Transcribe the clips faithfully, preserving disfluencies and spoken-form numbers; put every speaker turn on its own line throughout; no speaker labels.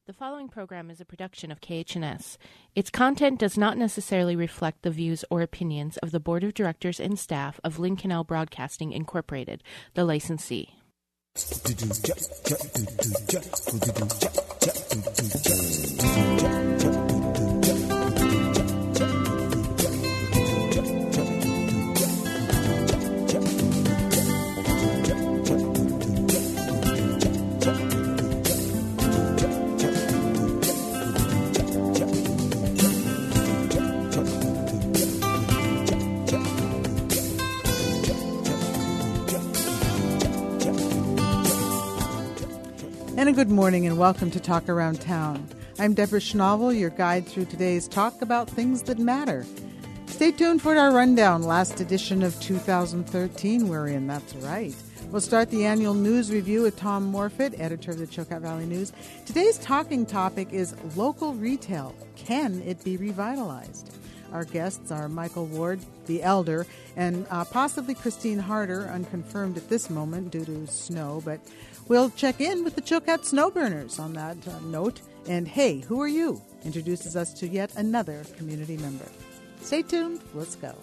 The following program is a production of K H N S. Its content does not necessarily reflect the views or opinions of the Board of Directors and staff of Lynn Canal Broadcasting, Incorporated, the licensee.
And a good morning and welcome to Talk Around Town. I'm Deborah Schnabel, your guide through today's talk about things that matter. Stay tuned for our rundown, last edition of two thousand thirteen we're in, that's right. We'll start the annual news review with Tom Morfitt, editor of the Chilkat Valley News. Today's talking topic is local retail. Can it be revitalized? Our guests are Michael Ward, the elder, and uh, possibly Christine Harder, unconfirmed at this moment due to snow, but we'll check in with the Chilkat Snowburners on that uh, note. And hey, who are you? Introduces us to yet another community member. Stay tuned. Let's go.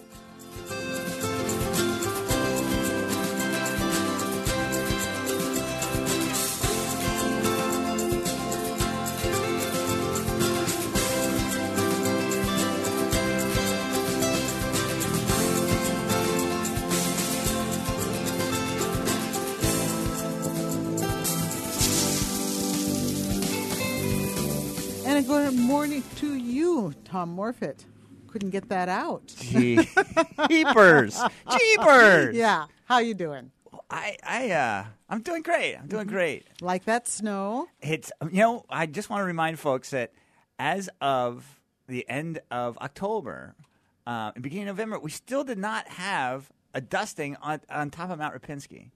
And a good morning to you, Tom Morfitt. Couldn't get that out.
Gee, Jeepers, jeepers.
Yeah, how you doing?
I, I, uh, I'm doing great. I'm doing great.
Like that snow?
It's, you know, I just want to remind folks that as of the end of October, uh, and beginning of November, we still did not have a dusting on on top of Mount Rapinski.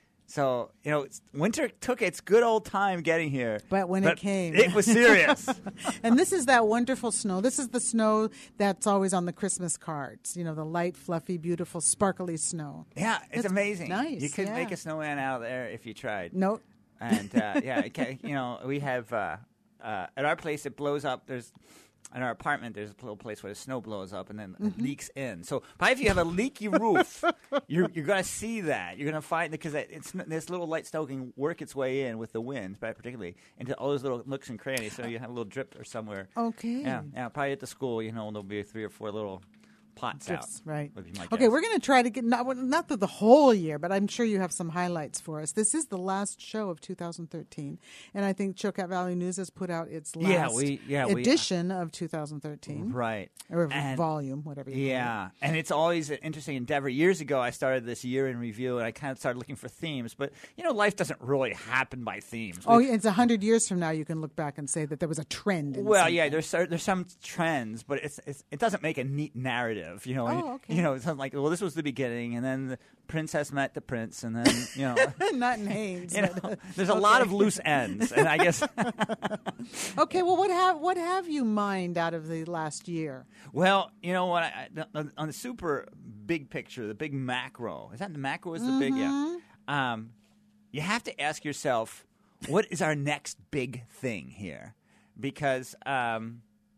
So, you know, it's, winter took its good old time getting here.
But when
but
it came.
It was serious.
And this is that wonderful snow. This is the snow that's always on the Christmas cards. You know, the light, fluffy, beautiful, sparkly snow.
Yeah, it's
That's
amazing.
nice,
You could
yeah.
make a snowman out there if you tried.
No.
And, uh, yeah, it can, you know, we have, uh, uh, at our place, it blows up. There's, in our apartment, there's a little place where the snow blows up and then
Mm-hmm.
it leaks in. So probably if you have a leaky roof, you're you're going to see that. You're going to find, because it's, this little light snow can work its way in with the wind, but particularly into all those little nooks and crannies. So you have a little drip or somewhere.
Okay.
Yeah, yeah. Probably at the school, you know, there'll be three or four little pots
Drifts,
out.
right.
Would be my
Okay,
guess.
we're going to try to get, not, not through the whole year, but I'm sure you have some highlights for us. This is the last show of two thousand thirteen, and I think Chilkat Valley News has put out its last
Yeah, we- yeah, we-
edition of two thousand thirteen.
Right.
Or
And-
volume, whatever you
Yeah, and it's always an interesting endeavor. Years ago, I started this year in review, and I kind of started looking for themes. But, you know, life doesn't really happen by themes.
Oh,
We-
it's a hundred years from now you can look back and say that there was a trend. In
well,
something.
yeah, there's cer- there's some trends, but it's, it's it doesn't make a neat narrative. You know,
Oh, okay.
You know, it's not like, well, this was the beginning, and then the princess met the prince, and then you know,
Not in Haynes.
you
but-
know, there's a lot
okay.
of loose ends, and I guess.
Okay, well, what have what have you mined out of the last year?
Well, you know what? I, I, on the super big picture, the big macro, is that the macro? Is the big? Yeah. Um, you have to ask yourself, what is our next big thing here? Because um,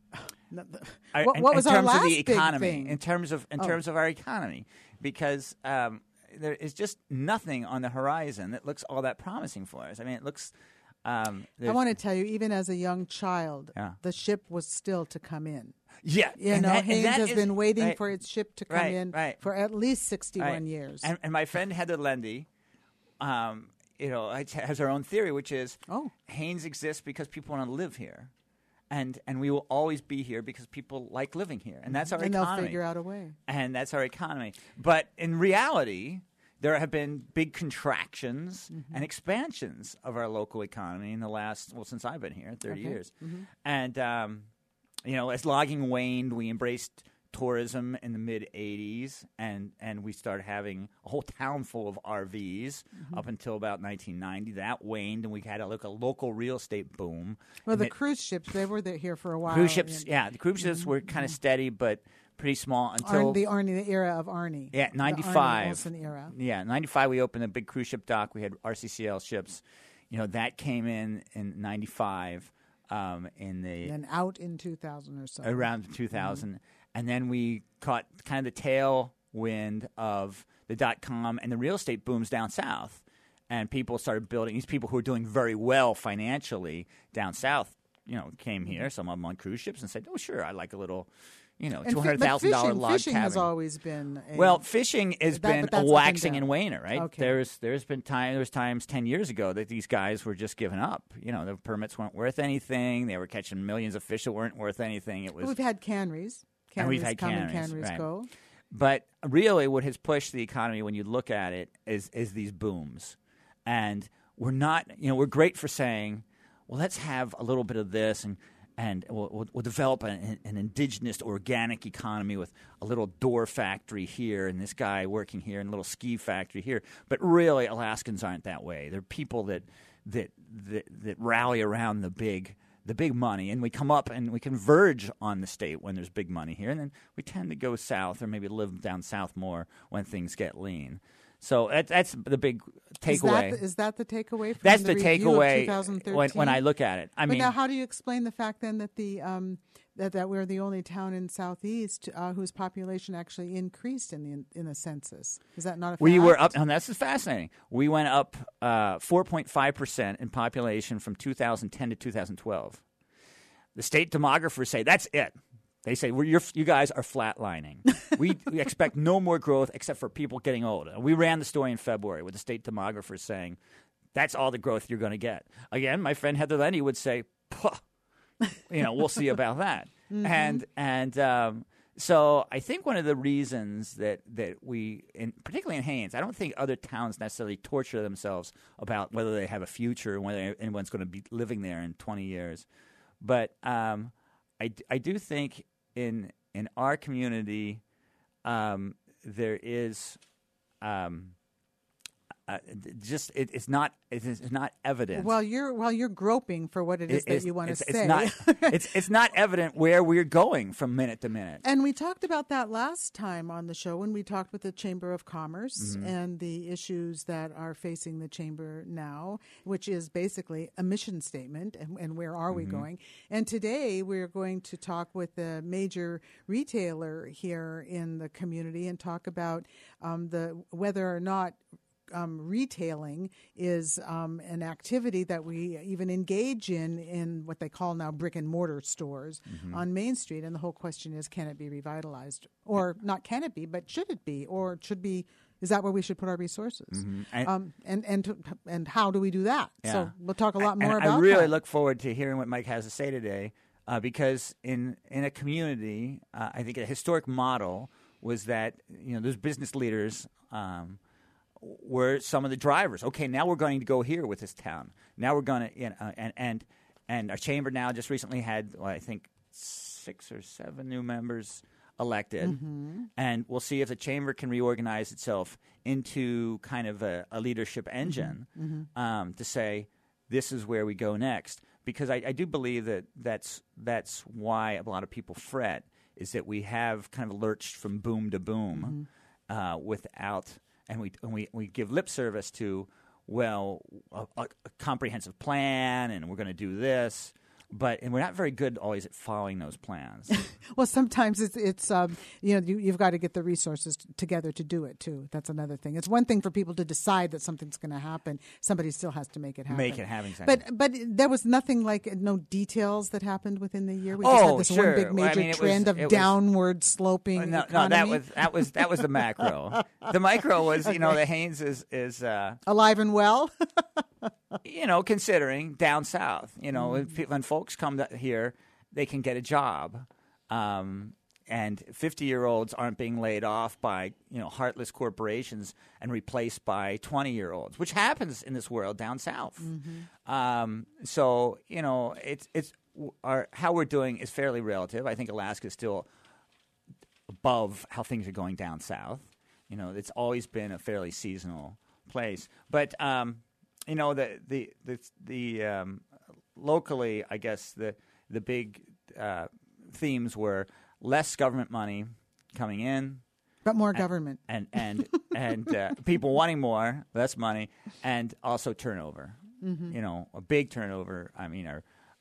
our-
What,
in,
what was
in
our
terms
last
of the
big
economy,
thing?
in terms of in
Oh.
terms of our economy, because um, there is just nothing on the horizon that looks all that promising for us. I mean, it looks. Um,
I
there's-
want to tell you, even as a young child,
Yeah.
the ship was still to come in.
yeah,
You
and
know,
that- and
Haynes
that
has
is-
been waiting
right.
for its ship to come
Right,
in
right.
for at least sixty-one
Right.
years.
And, and my friend Heather Lendy, um, you know, has her own theory, which is
Oh.
Haynes exists because people want to live here, and and we will always be here because people like living here, and that's our
and
economy.
they'll figure out a way.
And that's our economy. But in reality, there have been big contractions
Mm-hmm.
and expansions of our local economy in the last, well, since I've been here, thirty
Okay.
years.
Mm-hmm.
And, um, you know, as logging waned, we embraced tourism in the mid eighties, and, and we started having a whole town full of R Vs
Mm-hmm.
up until about nineteen ninety. That waned, and we had a, like, a local real estate boom.
Well,
And
the
it-
cruise ships, they were there, here for a while.
cruise ships,
and-
yeah, the cruise ships
Mm-hmm.
were kind of steady, but pretty small until
Arn, the Arnie, the era of Arnie.
Yeah,
The
ninety-five.
Arnie Olson era.
Yeah, ninety-five we opened a big cruise ship dock. We had R C C L ships. You know, that came in in ninety-five. um, in the
And out in two thousand or so.
around two thousand,
Mm-hmm.
and then we caught kind of the tailwind of the dot com and the real estate booms down south, and people started building. These people who were doing very well financially down south, you know, came here. Some of them on cruise ships and said, "Oh, sure, I like a little." You know,
And
two
fi-
hundred
but
thousand dollar
fishing,
log
fishing
cabin.
has always been a,
Well, fishing has
That-
been
but
a
that's up and
waxing
down.
and waning, right?
Okay.
There's there's been time there was times ten years ago that these guys were just giving up. You know, the permits weren't worth anything. They were catching millions of fish that weren't worth anything. It was
we've had canneries. Canneries
And we've had
come and
canneries,
canneries
right.
go.
But really, what has pushed the economy, when you look at it, is is these booms, and we're not. You know, we're great for saying, well, let's have a little bit of this, and and we'll, we'll, we'll develop an, an indigenous organic economy with a little door factory here, and this guy working here, and a little ski factory here. But really, Alaskans aren't that way. They're people that that that, that rally around the big. the big money, and we come up and we converge on the state when there's big money here, and then we tend to go south or maybe live down south more when things get lean. So that, that's the big takeaway.
Is that the, is that the takeaway from
That's
the,
the
review
takeaway
of two thousand thirteen?
when, when I look at it. I
but
mean,
now, how do you explain the fact then that the um, that, that we're the only town in Southeast uh, whose population actually increased in the in the census? Is that not a fact?
we were up, and this is fascinating. We went up uh, four point five percent in population from two thousand ten to two thousand twelve. The state demographers say that's it. They say We're, you're, you guys are flatlining. we, we expect no more growth except for people getting old. And we ran the story in February with the state demographers saying that's all the growth you're going to get. Again, my friend Heather Lenny would say, Puh, you know, we'll see about that. Mm-hmm. And and um, so I think one of the reasons that that we, in, particularly in Haines, I don't think other towns necessarily torture themselves about whether they have a future and whether anyone's going to be living there in twenty years. But um, I, I do think in in our community um, there is um, uh, just it, it's not it is not evident.
While you're while you're groping for what it is
It-
that
it's-
you want to
it's,
say.
It's not, it's, it's not evident where we're going from minute to minute.
And we talked about that last time on the show when we talked with the Chamber of Commerce
Mm-hmm.
and the issues that are facing the Chamber now, which is basically a mission statement and, and where are we
Mm-hmm.
going. And today we're going to talk with a major retailer here in the community and talk about um, the whether or not Um, retailing is um, an activity that we even engage in in what they call now brick and mortar stores on Main Street. And the whole question is, can it be revitalized? Or not can it be, but should it be? Or should be, is that where we should put our resources?
And-
Um, and, and, to, and how do we do that?
Yeah.
So we'll talk a lot
And
more
I
about
really
that.
look forward to hearing what Mike has to say today, uh, because in in a community, uh, I think a historic model was that you know those business leaders um, were some of the drivers. Okay, now we're going to go here with this town. Now we're going to you know, and and and our chamber now just recently had well, I think six or seven new members elected,
Mm-hmm.
and we'll see if the chamber can reorganize itself into kind of a, a leadership engine
Mm-hmm.
um, to say this is where we go next. Because I, I do believe that that's that's why a lot of people fret is that we have kind of lurched from boom to boom
Mm-hmm.
uh, without and we and we we give lip service to well a, a, a comprehensive plan and we're going to do this. But and we're not very good always at following those plans.
Well, sometimes it's it's um, you know you, you've got to get the resources t- together to do it too. That's another thing. It's one thing for people to decide that something's going to happen. Somebody still has to make it happen.
Make it happen. Exactly.
But but there was nothing like no details that happened within the year. We just
Oh,
had this
sure.
one big
Well, I
major
mean, it was-
trend of
it was-
downward sloping
no, no,
economy.
that was that was that was the macro. The micro was you know the Haines is is. Uh,
alive and well.
you know, considering down south, you know, when, pe- when folks come to here, they can get a job. Um, and fifty-year-olds aren't being laid off by, you know, heartless corporations and replaced by twenty-year-olds, which happens in this world down south. Um, so, you know, it's it's our how we're doing is fairly relative. I think Alaska is still above how things are going down south. You know, it's always been a fairly seasonal place. But um, you know, the the the, the um, locally, I guess the the big uh, themes were less government money coming in,
But more government.
and and and uh, people wanting more, less money, and also turnover.
Mm-hmm.
You know, a big turnover. I mean, our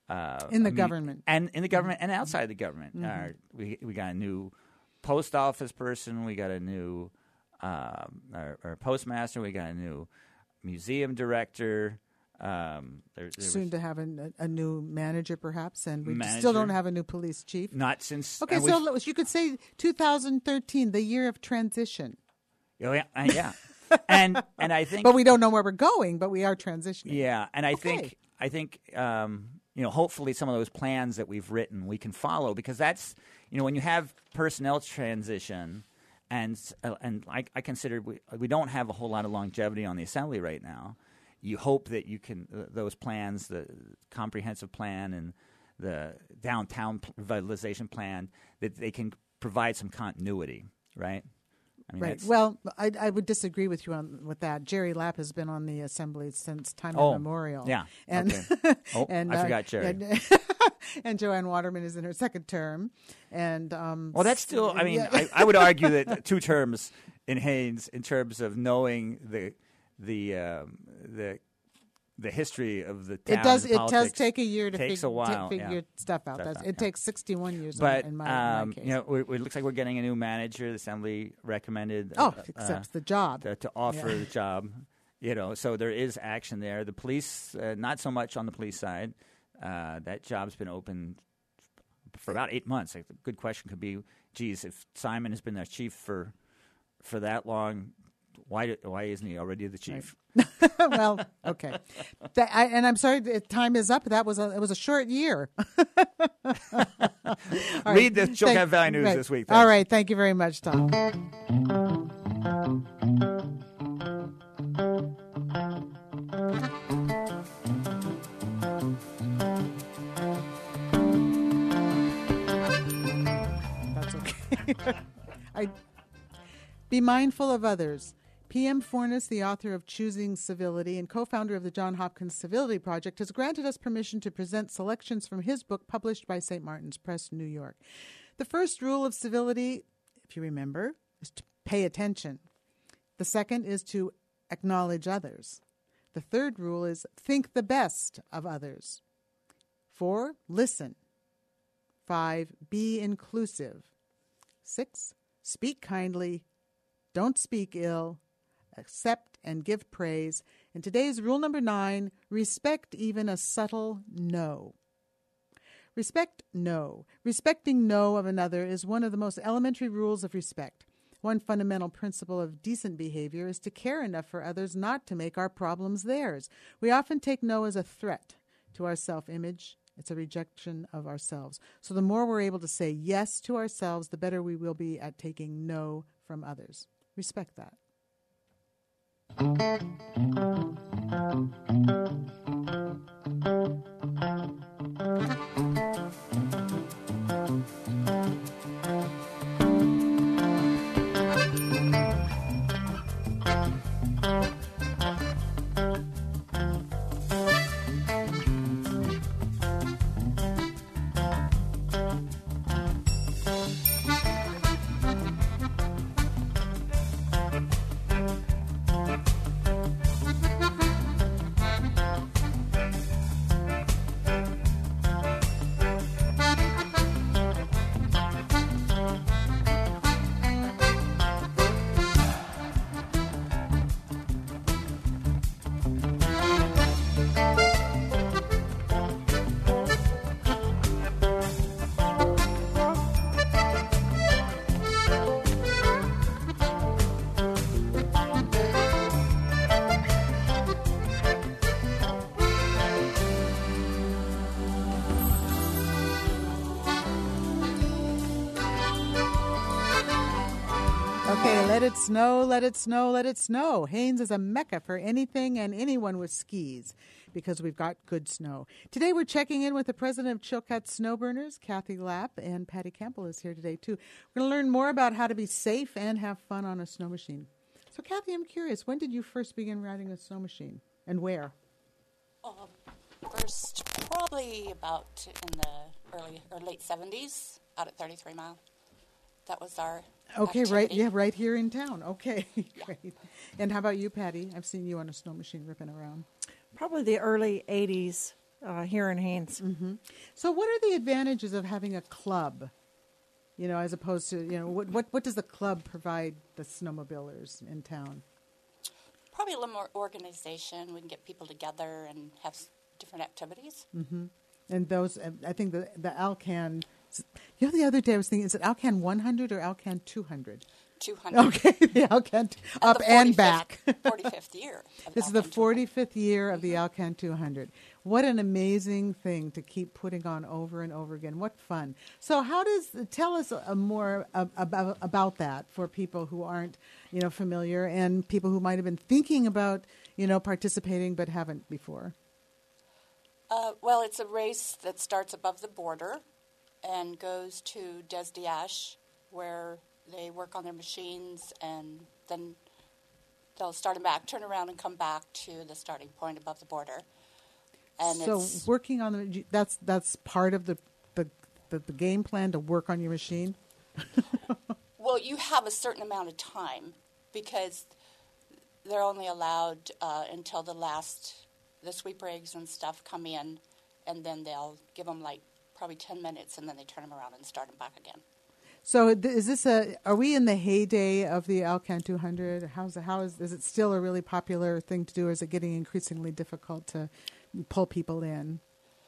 uh,
in the
I mean,
government,
and in the government, and outside the government.
Mm-hmm.
Uh, we we got a new post office person. We got a new um, our, our postmaster. We got a new museum director. Um, there, there
soon
was
to have a, a new manager, perhaps, and we
Manager.
still don't have a new police chief.
not since
Okay,
and
so
we've-
let- you could say two thousand thirteen, the year of transition.
oh, yeah, uh, yeah. and and I think
But we don't know where we're going, but we are transitioning.
Yeah, and I
Okay.
think I think um, you know, hopefully some of those plans that we've written we can follow, because that's, you know, when you have personnel transition, and uh, and I, I consider we we don't have a whole lot of longevity on the assembly right now. You hope that you can uh, those plans, the comprehensive plan and the downtown revitalization plan, that they can provide some continuity, right? I mean,
Right.
that's-
Well, I, I would disagree with you on with that. Jerry Lapp has been on the assembly since time
Oh,
immemorial.
yeah.
And,
Okay. Oh,
and
I
uh,
forgot Jerry.
And, and Joanne Waterman is in her second term. And um,
Well, that's still. I mean,
yeah.
I, I would argue that two terms in Haines, in terms of knowing the the um, the the history of the town,
it does.
and
It does
politics
take a year to,
takes
fig-
a while,
to figure
yeah.
stuff out.
Stuff
That's,
out,
it
yeah.
takes sixty-one years.
But
in my, in my
um,
case.
you know, we, it looks like we're getting a new manager. The assembly recommended.
oh,
uh,
accepts
uh,
the job.
to, to offer
Yeah.
the job. You know, so there is action there. The police, uh, not so much on the police side. Uh, that job's been open for about eight months. Like, the good question could be, geez, if Simon has been their chief for for that long, why do, why isn't he already the chief?
Well, okay. That, I, and I'm sorry, the time is up. That was a, it was a short year. All right.
Read the Chilkat
Thank-
Valley News
right.
this week.
All
Thanks.
right. Thank you very much, Tom. That's okay. I be mindful of others. P M Fornes, the author of Choosing Civility and co-founder of the John Hopkins Civility Project, has granted us permission to present selections from his book published by Saint Martin's Press, New York. The first rule of civility, if you remember, is to pay attention. The second is to acknowledge others. The third rule is think the best of others. Four, listen. Five, be inclusive. Six, speak kindly. Don't speak ill. Accept and give praise. And today's rule number nine, respect even a subtle no. Respect no. Respecting no of another is one of the most elementary rules of respect. One fundamental principle of decent behavior is to care enough for others not to make our problems theirs. We often take no as a threat to our self-image. It's a rejection of ourselves. So the more we're able to say yes to ourselves, the better we will be at taking no from others. Respect that. Okay, let it snow, let it snow, let it snow. Haines is a mecca for anything and anyone with skis because we've got good snow. Today we're checking in with the president of Chilkat Snowburners, Kathy Lapp, and Patty Campbell is here today too. We're going to learn more about how to be safe and have fun on a snow machine. So Kathy, I'm curious, when did you first begin riding a snow machine and where?
Uh, first, probably about in the early or late seventies, out at thirty-three Mile. That was our
Okay, right,
activity.
yeah, right here in town. Okay, great. And how about you, Patty? I've seen you on a snow machine ripping around.
Probably the early eighties. uh, here in Haines.
Mm-hmm. So what are the advantages of having a club, you know, as opposed to, you know, what, what, what does the club provide the snowmobilers in town?
Probably a little more organization. We can get people together and have s- different activities.
Mm-hmm. And those, I think the, the Alcan, you know, the other day I was thinking, is it Alcan one hundred or Alcan two hundred?
two hundred.
Okay, the Alcan t- up
the
and
forty-fifth
back.
forty-fifth year. Of
This is the
Alcan two hundred.
forty-fifth year of the Alcan two hundred. What an amazing thing to keep putting on over and over again. What fun. So how does, tell us a more ab- about, about that for people who aren't, you know, familiar and people who might have been thinking about, you know, participating but haven't before.
Uh, well, it's a race that starts above the border and goes to Des Diache, where they work on their machines, and then they'll start them back, turn around, and come back to the starting point above the border. And
so
it's,
working on the, that's that's part of the, the, the, the game plan, to work on your machine?
well, you have a certain amount of time because they're only allowed uh, until the last, the sweep rigs and stuff come in, and then they'll give them like probably ten minutes, and then they turn them around and start them back again.
So th- is this a, are we in the heyday of the Alcan two hundred? How's, how is, is it still a really popular thing to do, or is it getting increasingly difficult to pull people in?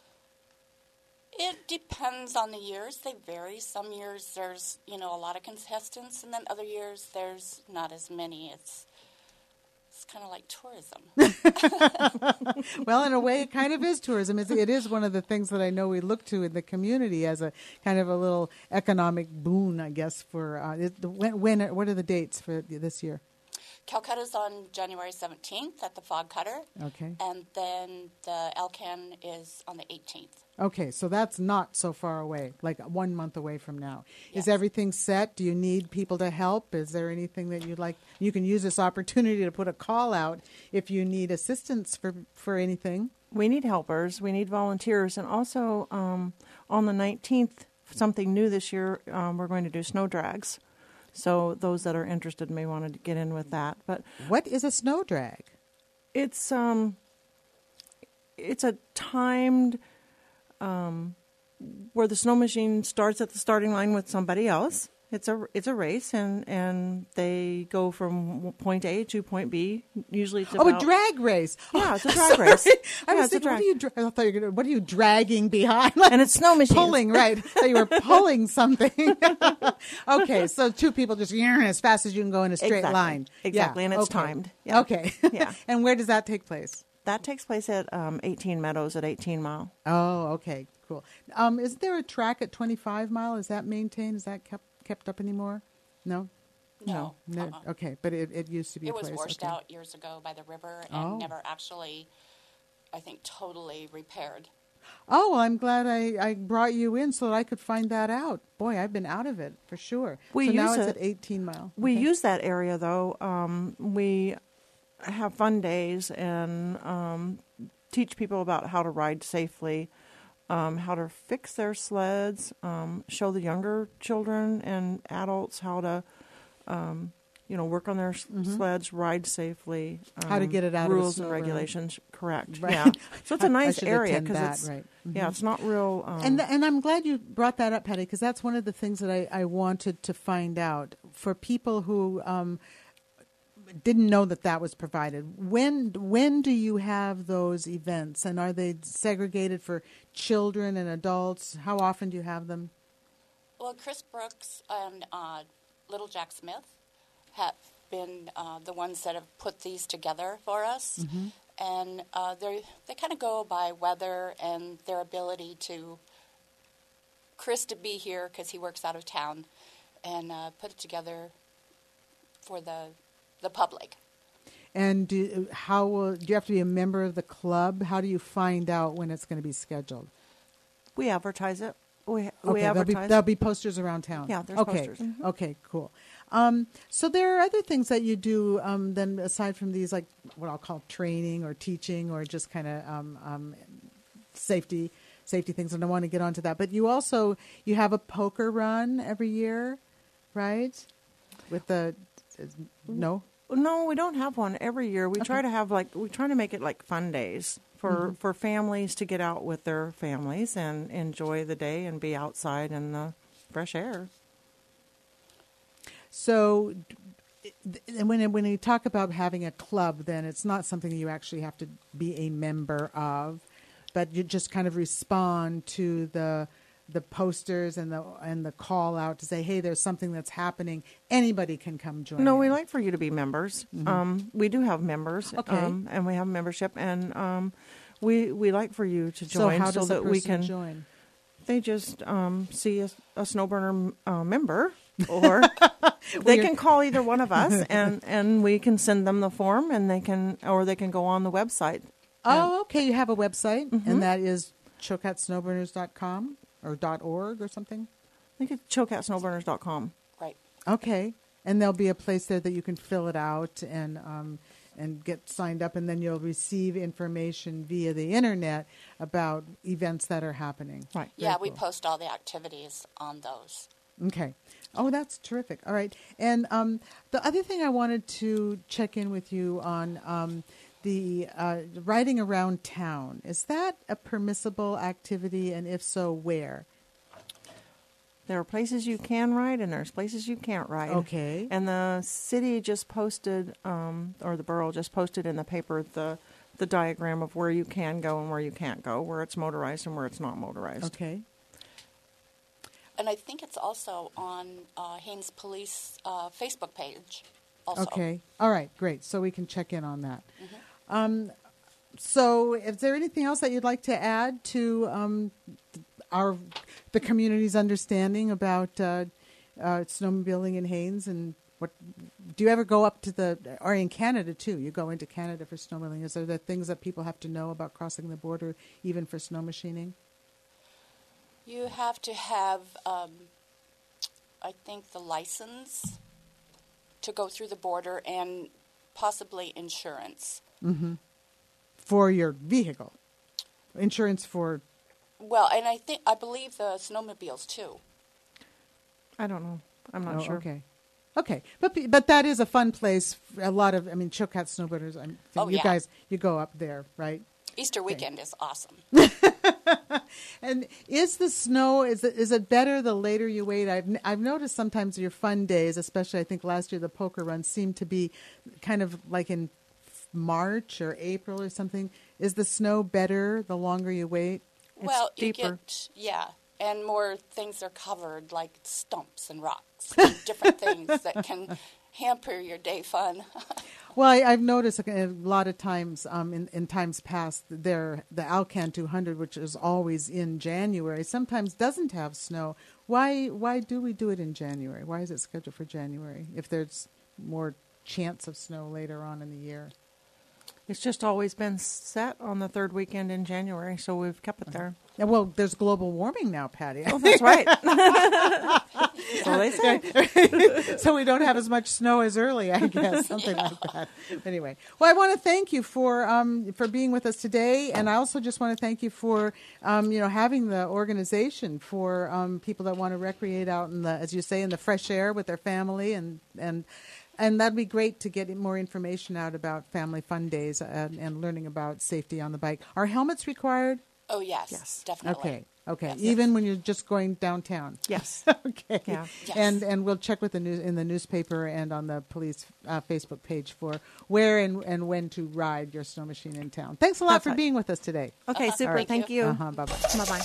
It depends on the years. They vary. Some years there's, you know, a lot of contestants, and then other years there's not as many. It's it's kind of like tourism.
Well, in a way, it kind of is tourism. It's, it is one of the things that I know we look to in the community as a kind of a little economic boon, I guess, for uh, it, the, when, when, what are the dates for this year?
Calcutta's on January seventeenth at the Fog Cutter.
Okay.
And then the Alcan is on the eighteenth.
Okay, so that's not so far away, like one month away from now.
Yes.
Is everything set? Do you need people to help? Is there anything that you'd like? You can use this opportunity to put a call out if you need assistance for, for anything.
We need helpers. We need volunteers. And also um, on the nineteenth, something new this year, um, we're going to do snow drags. So those that are interested may want to get in with that. But
What is a snow drag?
it's um, it's a timed um, where the snow machine starts at the starting line with somebody else. It's a it's a race, and, and they go from point A to point B. Usually, it's
Oh,
about,
a drag race.
Yeah,
Oh,
it's a drag
sorry.
race.
I
Yeah,
was
it's a
thinking, what
drag.
are you? Dra- I thought you were gonna, what are you dragging behind?
And it's snow machines.
Pulling, right? I thought you were pulling something. Okay, so two people just as fast as you can go in a straight
Exactly.
line.
Exactly,
Yeah,
and it's
okay.
timed. Yeah.
Okay.
Yeah.
And where does that take place?
That takes place at um, eighteen Meadows at eighteen Mile.
Oh, okay, cool. Um, is there a track at twenty-five mile? Is that maintained? Is that kept kept up anymore? No.
No.
No.
uh-uh.
Okay, but it, it used to be.
It
a
was
place.
washed
Okay.
out years ago by the river and
Oh.
never actually, I think, totally repaired.
Oh, well, I'm glad I, I brought you in so that I could find that out. Boy, I've been out of it for sure.
We
so now
use
it's
it-
at eighteen mile.
We
Okay.
use that area, though. Um, we have fun days and um, teach people about how to ride safely, um, how to fix their sleds, um, show the younger children and adults how to, um, you know, work on their s sleds, ride safely. Um,
How to get it out of a
rules
snow
and
road.
regulations. Correct.
Right.
Yeah. So it's
I-
a
I
nice
should
area
attend
because
that,
it's
right.
yeah, it's not real. Um,
And and I'm glad you brought that up, Patty, because that's one of the things that I, I wanted to find out for people who um, didn't know that that was provided. When when do you have those events, and are they segregated for children and adults? How often do you have them?
Well, Chris Brooks and uh, Little Jack Smith have been uh, the ones that have put these together for us.
Mm-hmm.
And uh, they they kind of go by weather and their ability to, Chris to be here because he works out of town, and uh, put it together for the the public.
And do, how will, do you have to be a member of the club? How do you find out when it's going to be scheduled?
we advertise it. We we
Okay, there'll be,
advertise.
there'll be posters around town.
Yeah, there's
okay.
posters. Mhm.
Okay, cool. Um, so there are other things that you do um, then aside from these, like what I'll call training or teaching or just kind of um, um, safety safety things. And I want to get onto that. But you also you have a poker run every year, right? With the no.
No, we don't have one every year. We try to have like we try to make it like fun days for
Mm-hmm.
for families to get out with their families and enjoy the day and be outside in the fresh air.
So, d- and when when you talk about having a club, then it's not something you actually have to be a member of, but you just kind of respond to the the posters and the and the call out to say, hey, there's something that's happening. Anybody can come join.
No,
in.
we like for you to be members. Um, we do have members,
Okay.
um, and we have membership, and um, we we like for you to
So
join
how does
that
a
we
person
can.
join?
They just um, see a, a Snowburner uh, member, or they
you're-
can call either one of us, and, and we can send them the form, and they can, or they can go on the website.
Oh, okay. You have a website,
Mm-hmm.
and that is chilkat snowburners dot com or .org or something.
I think it's chilkat snowburners dot com.
Right.
Okay, and there'll be a place there that you can fill it out and um, and get signed up, and then you'll receive information via the internet about events that are happening.
Right.
Yeah,
Very
we
cool.
post all the activities on those.
Okay. Oh, that's terrific. All right. And um, the other thing I wanted to check in with you on um, the uh, riding around town. Is that a permissible activity, and if so, where?
There are places you can ride, and there's places you can't ride.
Okay.
And the city just posted, um, or the borough just posted in the paper the the diagram of where you can go and where you can't go, where it's motorized and where it's not motorized.
Okay.
And I think it's also on uh, Haines Police uh, Facebook page also.
Okay. All right. Great. So we can check in on that. Um, so, is there anything else that you'd like to add to um, our the community's understanding about uh, uh, snowmobiling in Haines? And what do you ever go up to the or in Canada too? You go into Canada for snowmobiling. Is there the things that people have to know about crossing the border, even for snow machining?
You have to have, um, I think, the license to go through the border and possibly insurance.
For your vehicle, insurance for.
Well, and I think I believe the snowmobiles too.
I don't know. I'm not
Oh,
sure.
Okay. Okay, but but that is a fun place. A lot of, I mean, Chilkat snowboarders. I think
Oh,
you
yeah.
guys, you go up there, right?
Easter weekend is awesome.
And is the snow, is it is it better the later you wait? I've n- I've noticed sometimes your fun days, especially I think last year the poker run seemed to be kind of like in March or April or something. Is the snow better the longer you wait?
well, you
deeper.
get, yeah, and more things are covered like stumps and rocks, and different things that can hamper your day fun.
Well, I, I've noticed a, a lot of times um, in, in times past, there the Alcan two hundred, which is always in January, sometimes doesn't have snow. Why why do we do it in January? Why is it scheduled for January if there's more chance of snow later on in the year?
It's just always been set on the third weekend in January, so we've kept it there.
Yeah, well, there's global warming now, Patty.
Oh, that's right. So they say.
So we don't have as much snow as early, I guess, something like that. Anyway, well, I want to thank you for um, for being with us today, and I also just want to thank you for um, you know having the organization for um, people that want to recreate out in the, as you say, in the fresh air with their family, and and and that'd be great to get more information out about family fun days and, and learning about safety on the bike. Are helmets required?
Oh yes,
Yes.
definitely.
Okay. Okay.
Yes.
Even when you're just going downtown.
Yes.
Okay.
Yeah.
Yes.
And and we'll check with the news in the newspaper and on the police uh, Facebook page for where and, and when to ride your snow machine in town. Thanks a lot
That's
for
right.
being with us today.
Okay, super.
right.
Thank you.
Uh-huh. Bye bye.
Bye-bye.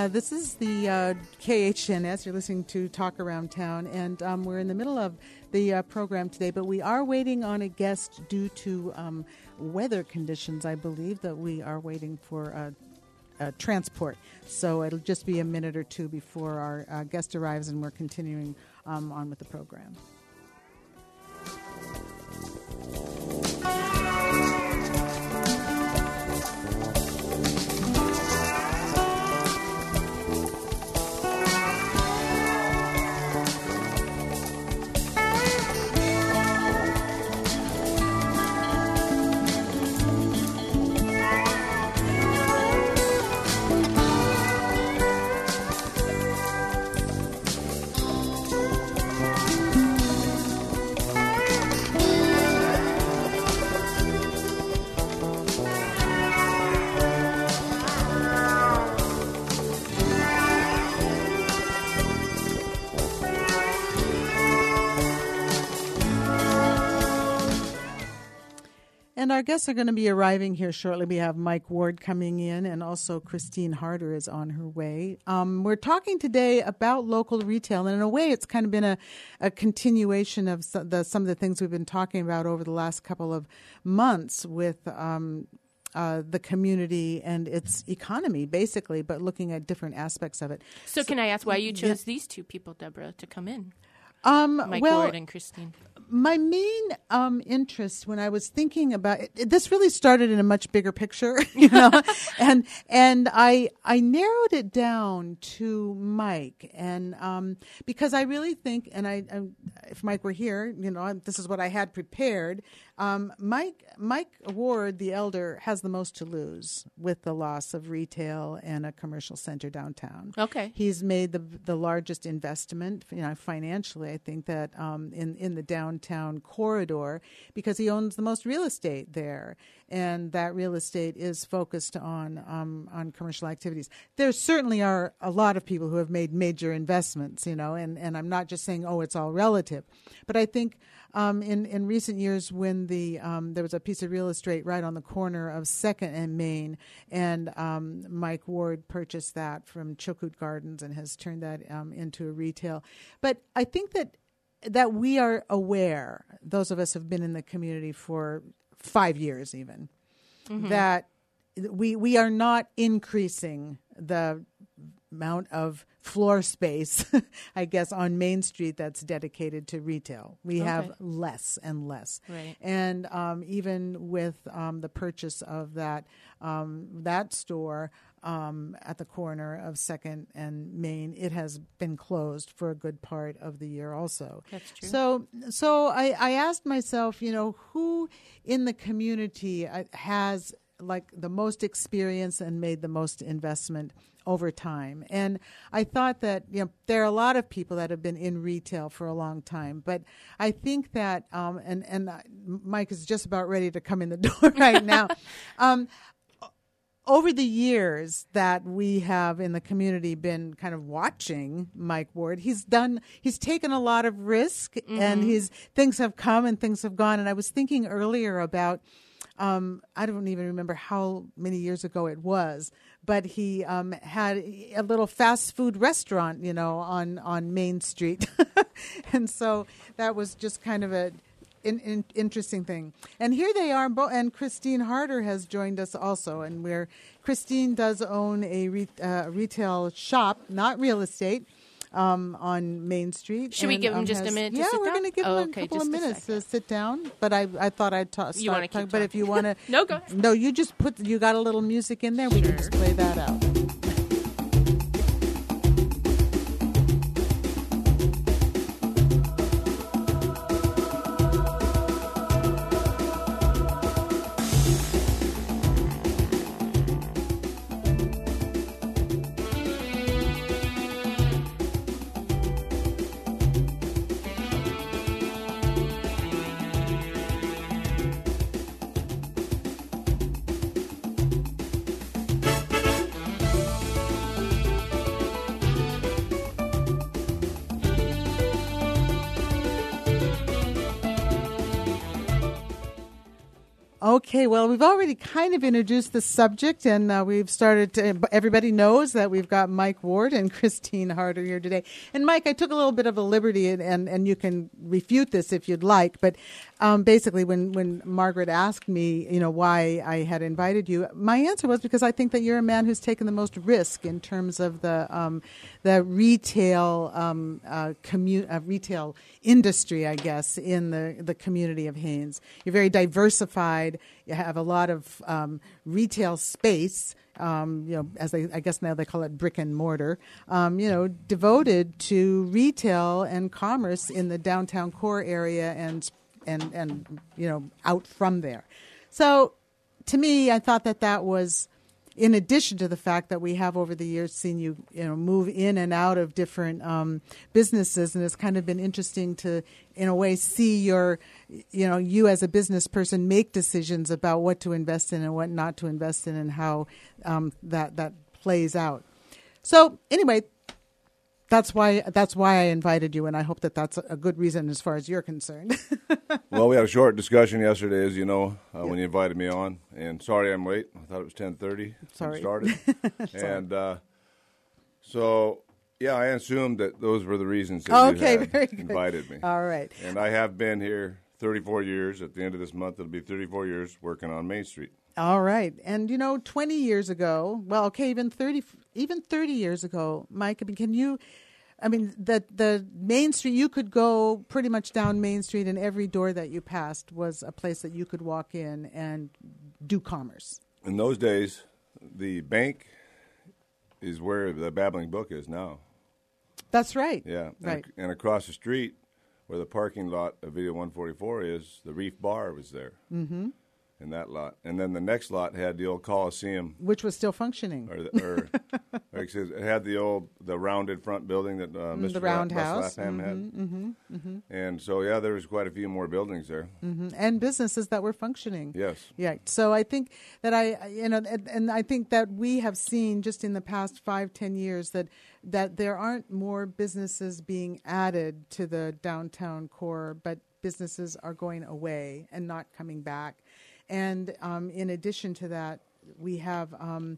Uh, this is the uh, K H N S. You're listening to Talk Around Town, and um, we're in the middle of the uh, program today, but we are waiting on a guest due to um, weather conditions, I believe, that we are waiting for uh, uh, transport. So it'll just be a minute or two before our uh, guest arrives, and we're continuing um, on with the program. And our guests are going to be arriving here shortly. We have Mike Ward coming in, and also Christine Harder is on her way. Um, we're talking today about local retail, and in a way it's kind of been a, a continuation of some, the, some of the things we've been talking about over the last couple of months with um, uh, the community and its economy, basically, but looking at different aspects of it.
So, so can I ask why you chose yeah. these two people, Deborah, to come in?
Um,
Mike
well,
Ward and Christine.
My main um, interest when I was thinking about it, it, this really started in a much bigger picture, you know, and and I I narrowed it down to Mike, and um, because I really think, and I, I if Mike were here, you know, this is what I had prepared. Um, Mike Mike Ward, the elder, has the most to lose with the loss of retail and a commercial center downtown.
Okay,
he's made the the largest investment, you know, financially. I think that um, in in the downtown corridor, because he owns the most real estate there, and that real estate is focused on um, on commercial activities. There certainly are a lot of people who have made major investments, you know, and, and I'm not just saying, oh, it's all relative, but I think um, in in recent years when the um, there was a piece of real estate right on the corner of Second and Main, and um, Mike Ward purchased that from Chilkoot Gardens and has turned that um, into a retail. But I think that that we are aware, those of us who have been in the community for five years even, mm-hmm. that we we are not increasing the amount of floor space, I guess, on Main Street that's dedicated to retail. We okay. have less and less.
Right.
And um, even with um, the purchase of that um, that store um, at the corner of Second and Main, it has been closed for a good part of the year also.
That's true.
So, so I, I asked myself, you know, who in the community has like the most experience and made the most investment over time. And I thought that, you know, there are a lot of people that have been in retail for a long time, but I think that, um, and, and Mike is just about ready to come in the door right now. um, over the years that we have in the community been kind of watching Mike Ward, he's done, he's taken a lot of risk, mm-hmm. and his things have come and things have gone. And I was thinking earlier about, Um, I don't even remember how many years ago it was, but he um, had a little fast food restaurant, you know, on, on Main Street. And so that was just kind of a in, in, interesting thing. And here they are, bo- and Christine Harder has joined us also. And we're, Christine does own a re- uh, retail shop, not real estate, Um, on Main Street.
Should and, we give him
um,
just
has,
a minute to
yeah,
sit
we're
down?
going to give
oh,
him a
okay,
couple
just
of
a
minutes
second.
to sit down. But I, I thought I'd ta- start
You wanna keep
talking. But if you want to,
no, go ahead.
No, you just put. You got a little music in there. We
sure.
can just play that out. Okay, well, we've already kind of introduced the subject, and uh, we've started to, everybody knows that we've got Mike Ward and Christine Harder here today. And Mike, I took a little bit of a liberty, and, and, and you can refute this if you'd like, but um, basically when, when Margaret asked me, you know, why I had invited you, my answer was because I think that you're a man who's taken the most risk in terms of the um, the retail um, uh, commu- uh, retail industry, I guess, in the, the community of Haines. You're very diversified. You have a lot of um, retail space, um, you know, as they, I guess now they call it brick and mortar, um, you know, devoted to retail and commerce in the downtown core area and, and, and, you know, out from there. So to me, I thought that that was, in addition to the fact that we have over the years seen you, you know, move in and out of different um, businesses, and it's kind of been interesting to, in a way, see your, you know, you as a business person make decisions about what to invest in and what not to invest in, and how um, that that plays out. So anyway, that's why that's why I invited you, and I hope that that's a good reason as far as you're concerned.
Well, we had a short discussion yesterday, as you know, uh, yeah. when you invited me on. And sorry I'm late. I thought it was ten thirty.
Sorry.
Started. And uh, so, yeah, I assumed that those were the reasons that
okay,
you had
very good.
invited me.
All right.
And I have been here thirty-four years. At the end of this month, it'll be thirty-four years working on Main Street.
All right. And, you know, twenty years ago, well, okay, even thirty, even thirty years ago, Mike, I mean, can you... I mean, the the Main Street, you could go pretty much down Main Street, and every door that you passed was a place that you could walk in and do commerce.
In those days, the bank is where the Babbling Brook is now.
That's right.
Yeah.
Right.
And, and across the street, where the parking lot of Video one forty-four is, the Reef Bar was there. Mm-hmm. In that lot. And then the next lot had the old Coliseum.
Which was still functioning.
Or, the, or, or it had the old, the rounded front building that uh, Mister
The Roundhouse.
Lapham
mm-hmm,
had.
Mm-hmm, mm-hmm.
And so, yeah, there was quite a few more buildings there.
Mm-hmm. And businesses that were functioning.
Yes.
Yeah. So I think that I, you know, and, and I think that we have seen just in the past five, ten years that that there aren't more businesses being added to the downtown core, but businesses are going away and not coming back. And um, in addition to that, we have um,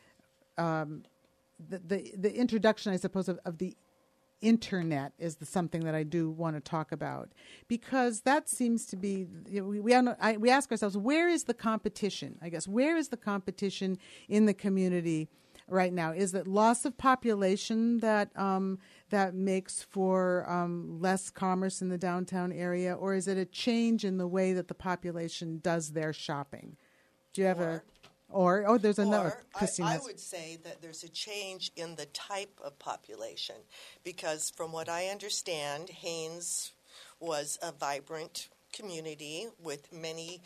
um, the, the the introduction, I suppose, of, of the internet is the, something that I do want to talk about, because that seems to be, you know, we we, I, we ask ourselves, where is the competition? I guess where is the competition in the community right now? Is it loss of population that um, that makes for um, less commerce in the downtown area, or is it a change in the way that the population does their shopping? Do you have
or,
a, or oh, there's another.
Or
Christine,
I, I would say that there's a change in the type of population, because from what I understand, Haines was a vibrant community with many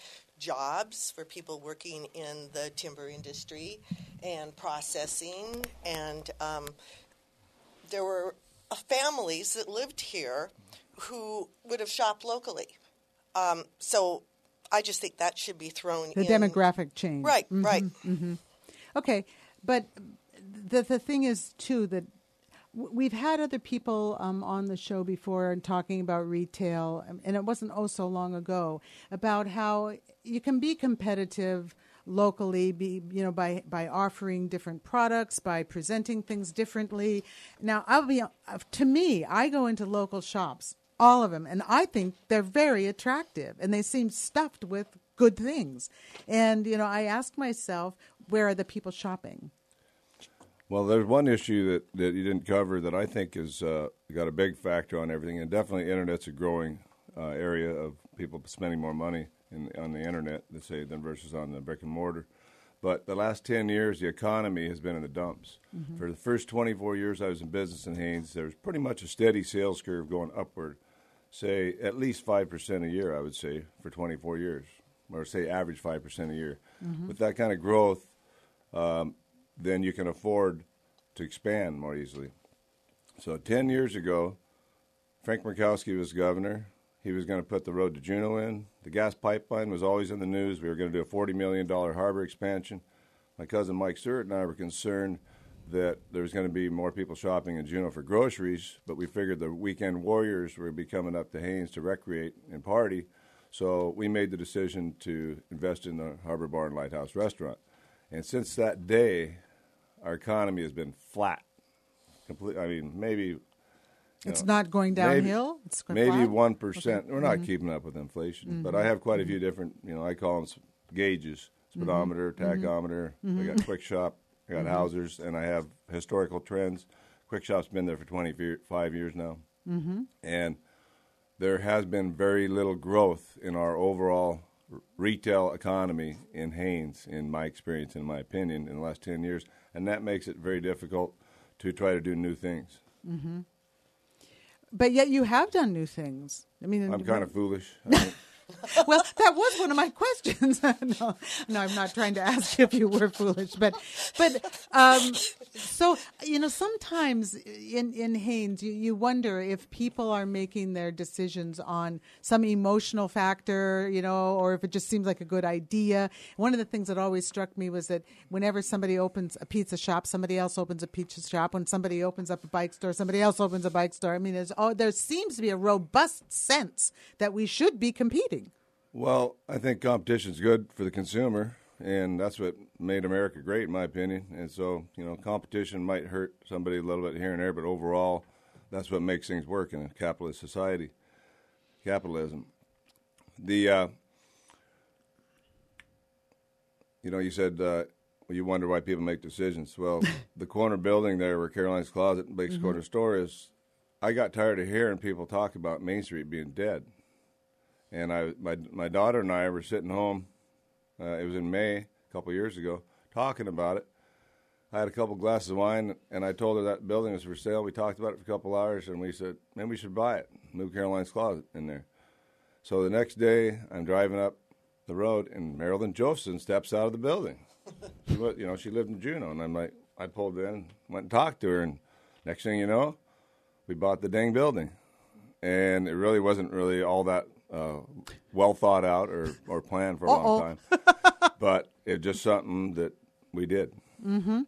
jobs for people working in the timber industry and processing, and um, there were uh, families that lived here who would have shopped locally. Um, so I just think that should be thrown
the
in.
The demographic change.
Right,
mm-hmm,
right.
Mm-hmm. Okay, but the the thing is, too, that we've had other people um, on the show before and talking about retail, and it wasn't oh so long ago, about how you can be competitive locally, be you know by by offering different products, by presenting things differently. Now, I'll be to me, I go into local shops, all of them, and I think they're very attractive, and they seem stuffed with good things. And you know, I ask myself, where are the people shopping?
Well, there's one issue that, that you didn't cover that I think has uh, got a big factor on everything, and definitely Internet's a growing uh, area of people spending more money in, on the Internet, let's say, than versus on the brick and mortar. But the last ten years, the economy has been in the dumps. Mm-hmm. For the first twenty-four years I was in business in Haines, there was pretty much a steady sales curve going upward, say at least five percent a year, I would say, for twenty-four years, or say average five percent a year. Mm-hmm. With that kind of growth, um, then you can afford to expand more easily. So ten years ago, Frank Murkowski was governor. He was going to put the road to Juneau in. The gas pipeline was always in the news. We were going to do a forty million dollars harbor expansion. My cousin Mike Stewart and I were concerned that there was going to be more people shopping in Juneau for groceries, but we figured the weekend warriors would be coming up to Haines to recreate and party. So we made the decision to invest in the Harbor Bar and Lighthouse Restaurant. And since that day, our economy has been flat. Complete. I mean, maybe
It's
know,
not going downhill.
Maybe,
it's going
maybe
flat?
one percent.
Okay.
We're not
Mhm.
keeping up with inflation,
Mhm.
but I have quite a few different. You know, I call them gauges: speedometer,
Mhm.
tachometer.
Mhm.
I got Quick Shop. I got
Mhm.
Hauser's, and I have historical trends. Quick Shop's been there for twenty-five years now,
Mhm.
and there has been very little growth in our overall r- retail economy in Haines, in my experience, in my opinion, in the last ten years, and that makes it very difficult to try to do new things.
Mm-hmm. But yet you have done new things. I mean,
I'm kind of foolish. I mean,
well, that was one of my questions. no, no, I'm not trying to ask if you were foolish, but, but, um, so you know, sometimes in in Haines, you, you wonder if people are making their decisions on some emotional factor, you know, or if it just seems like a good idea. One of the things that always struck me was that whenever somebody opens a pizza shop, somebody else opens a pizza shop. When somebody opens up a bike store, somebody else opens a bike store. I mean, there's oh, there seems to be a robust sense that we should be competing.
Well, I think competition's good for the consumer, and that's what made America great, in my opinion. And so, you know, competition might hurt somebody a little bit here and there, but overall, that's what makes things work in a capitalist society, capitalism. The, uh, you know, you said uh, you wonder why people make decisions. Well, the corner building there where Caroline's Closet and Blake's
Mm-hmm.
Corner Store is, I got tired of hearing people talk about Main Street being dead. And I, my my daughter and I were sitting home. Uh, it was in May, a couple of years ago, talking about it. I had a couple glasses of wine, and I told her that building was for sale. We talked about it for a couple hours, and we said, maybe we should buy it. Move Caroline's Closet in there. So the next day, I'm driving up the road, and Marilyn Josephson steps out of the building. She was, you know, she lived in Juneau, and I'm like, I pulled in, went and talked to her, and next thing you know, we bought the dang building. And it really wasn't really all that uh, well thought out or, or planned for a
Uh-oh.
long time. But it's just something that we did.
Mm-hmm.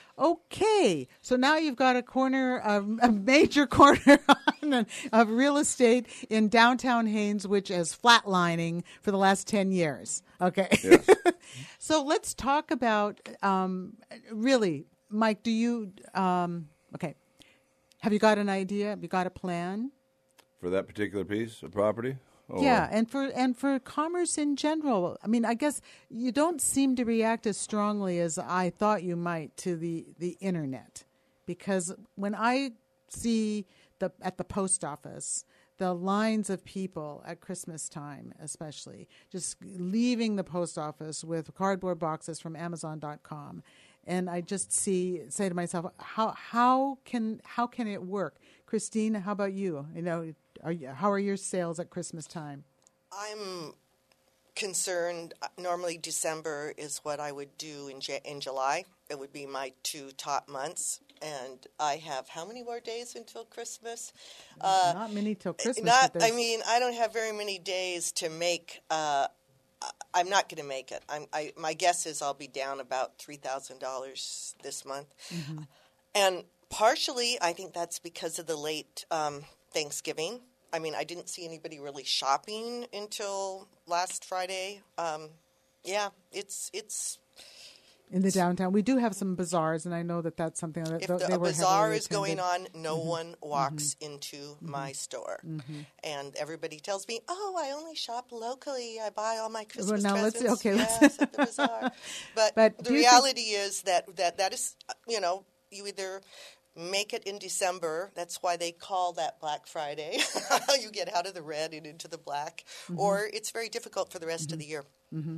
Okay, so now you've got a corner, um, a major corner on, of real estate in downtown Haines, which is flatlining for the last ten years. Okay,
Yes.
So let's talk about um, really, Mike. Do you um, okay? Have you got an idea? Have you got a plan?
For that particular piece of property? Or-
Yeah, and for and for commerce in general. I mean, I guess you don't seem to react as strongly as I thought you might to the, the internet, because when I see the at the post office the lines of people at Christmas time, especially just leaving the post office with cardboard boxes from Amazon dot com, and I just see say to myself, how how can how can it work? Christine, how about you? You know. Are you, how are your sales at Christmas time?
I'm concerned. Normally, December is what I would do in J- in July. It would be my two top months, and I have how many more days until Christmas? Uh,
Not many till Christmas.
Not.
but
I
there's-
mean, I don't have very many days to make. Uh, I- I'm not going to make it. I'm, I, my guess is I'll be down about three thousand dollars this month,
Mm-hmm.
and partially, I think that's because of the late um, Thanksgiving. I mean, I didn't see anybody really shopping until last Friday. Um, yeah, it's it's.
in the downtown, we do have some bazaars, and I know that that's something that
If
th-
the,
they
a
were
bazaar
heavily
is going
attended.
on, no one walks into my store, and everybody tells me, "Oh, I only shop locally. I buy all my Christmas
now let's-
presents."
okay, let's-
yes, at the bazaar. But,
But
the
do you think-
reality is that, that that is, uh, you know, you either make it in December. That's why they call that Black Friday. You get out of the red and into the black, or it's very difficult for the rest of the year.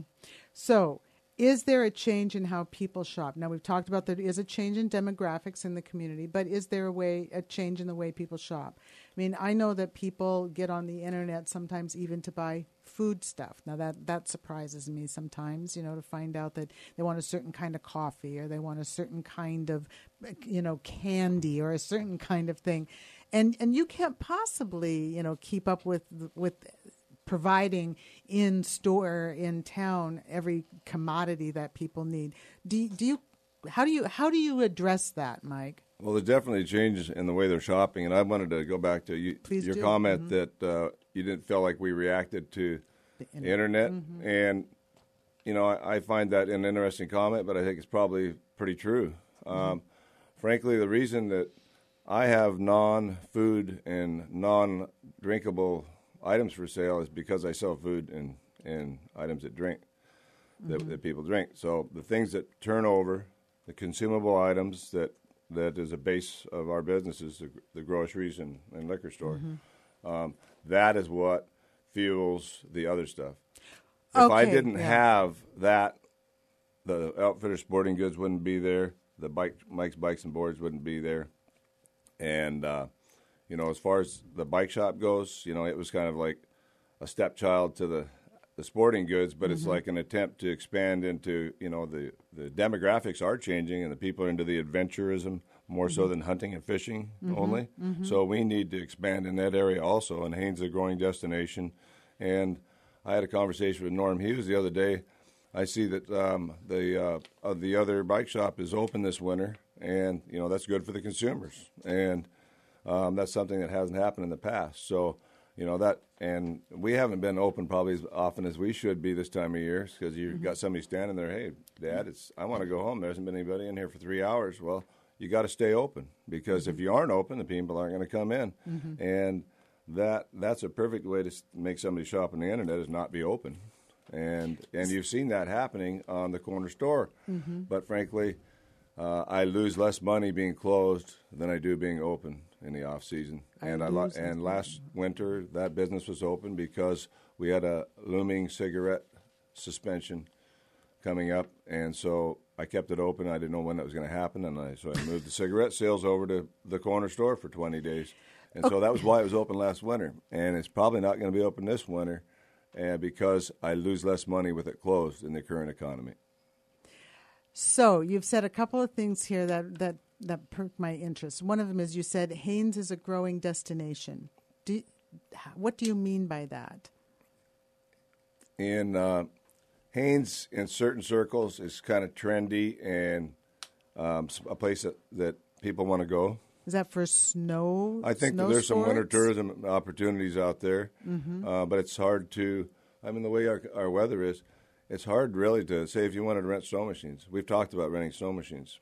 So, is there a change in how people shop? Now, we've talked about there is a change in demographics in the community, but is there a way, a change in the way people shop? I mean, I know that people get on the internet sometimes even to buy food stuff. Now, that, that surprises me sometimes, you know, to find out that they want a certain kind of coffee or they want a certain kind of, you know, candy or a certain kind of thing. And and you can't possibly, you know, keep up with with providing in store in town every commodity that people need. Do do you how do you how do you address that, Mike?
Well, there's definitely changes in the way they're shopping, and I wanted to go back to you,
Please
your
do.
comment that uh, you didn't feel like we reacted to
The
internet, internet mm-hmm. and you know I, I find that an interesting comment, but I think it's probably pretty true. Mm-hmm. Um, frankly, the reason that I have non-food and non-drinkable items for sale is because I sell food and, and items that drink, that, mm-hmm. that people drink. So the things that turn over, the consumable items that, that is a base of our business is the, the groceries and, and liquor store. Mm-hmm. Um, that is what fuels the other stuff. If
okay,
I didn't
yeah.
have that, the Outfitter Sporting Goods wouldn't be there. The bike, Mike's Bikes and Boards wouldn't be there. And, uh, you know, as far as the bike shop goes, you know, it was kind of like a stepchild to the, the sporting goods, but mm-hmm. it's like an attempt to expand into, you know, the, the demographics are changing and the people are into the adventurism more mm-hmm. so than hunting and fishing mm-hmm. only. Mm-hmm. So we need to expand in that area also, and Haines is a growing destination. And I had a conversation with Norm Hughes the other day. I see that um, the uh, uh, the other bike shop is open this winter, and, you know, that's good for the consumers. And Um, that's something that hasn't happened in the past. So, you know, that, and we haven't been open probably as often as we should be this time of year, because you've mm-hmm. got somebody standing there, hey, Dad, it's I want to go home. There hasn't been anybody in here for three hours. Well, you got to stay open, because mm-hmm. if you aren't open, the people aren't going to come in. Mm-hmm. And that that's a perfect way to make somebody shop on the internet, is not be open. And and you've seen that happening on the corner store. Mm-hmm. But frankly, uh, I lose less money being closed than I do being open in the off season.
I
and I lo- and last winter that business was open because we had a looming cigarette suspension coming up, and so I kept it open. I didn't know when that was going to happen, and I so I moved the cigarette sales over to the corner store for twenty days. And okay. so that was why it was open last winter. And it's probably not going to be open this winter, and because I lose less money with it closed in the current economy.
So you've said a couple of things here that, that, that perked my interest. One of them is you said Haines is a growing destination. Do, what do you mean by that?
In uh, Haines, in certain circles, is kind of trendy and um, a place that, that people want to go.
Is that for snow?
I think
snow
that there's
sports?
some winter tourism opportunities out there, mm-hmm. uh, but it's hard to. I mean, the way our, our weather is, it's hard really to say if you wanted to rent snow machines. We've talked about renting snow machines,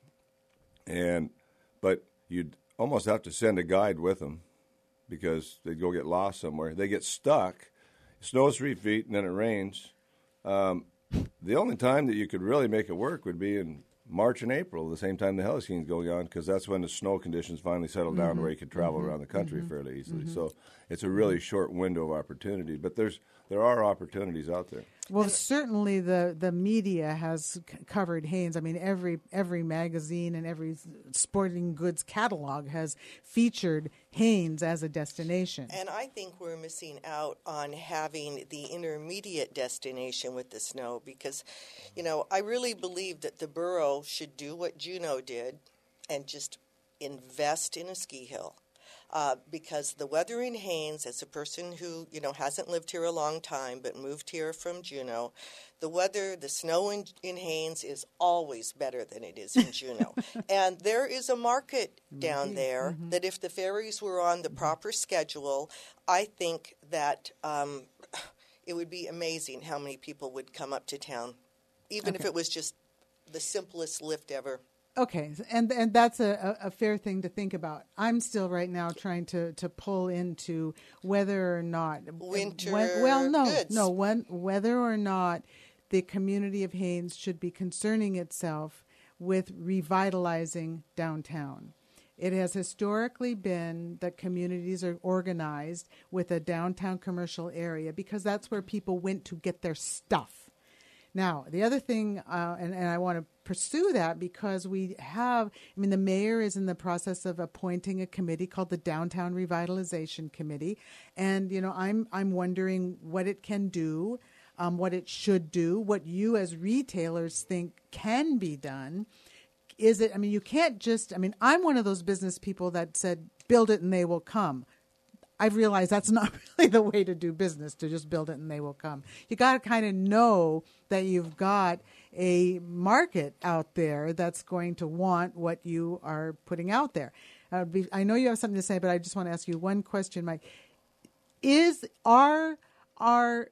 and but you'd almost have to send a guide with them because they'd go get lost somewhere. They get stuck. It snows three feet and then it rains. Um, the only time that you could really make it work would be in March and April, the same time the helicene's going on, because that's when the snow conditions finally settle down mm-hmm. where you can travel mm-hmm. around the country mm-hmm. fairly easily. Mm-hmm. So it's a really short window of opportunity, but there's there are opportunities out there.
Well, certainly the, the media has c- covered Haines. I mean, every every magazine and every sporting goods catalog has featured Haines as a destination.
And I think we're missing out on having the intermediate destination with the snow because, you know, I really believe that the borough should do what Juneau did and just invest in a ski hill. Uh, because the weather in Haines, as a person who, you know, hasn't lived here a long time but moved here from Juneau, the weather, the snow in, in Haines is always better than it is in Juneau. And there is a market down there mm-hmm. that if the ferries were on the proper schedule, I think that um, it would be amazing how many people would come up to town, even okay. if it was just the simplest lift ever.
Okay, and and that's a, a fair thing to think about. I'm still right now trying to, to pull into whether or not
winter
when, well, no,
goods.
no, when, whether or not the community of Haines should be concerning itself with revitalizing downtown. It has historically been that communities are organized with a downtown commercial area because that's where people went to get their stuff. Now, the other thing, uh, and, and I want to pursue that because we have, I mean, the mayor is in the process of appointing a committee called the Downtown Revitalization Committee. And, you know, I'm I'm wondering what it can do, um, what it should do, what you as retailers think can be done. Is it, I mean, you can't just, I mean, I'm one of those business people that said, build it and they will come. I've realized that's not really the way to do business, to just build it and they will come. You got to kind of know that you've got a market out there that's going to want what you are putting out there. Uh, be, I know you have something to say, but I just want to ask you one question, Mike. Is are are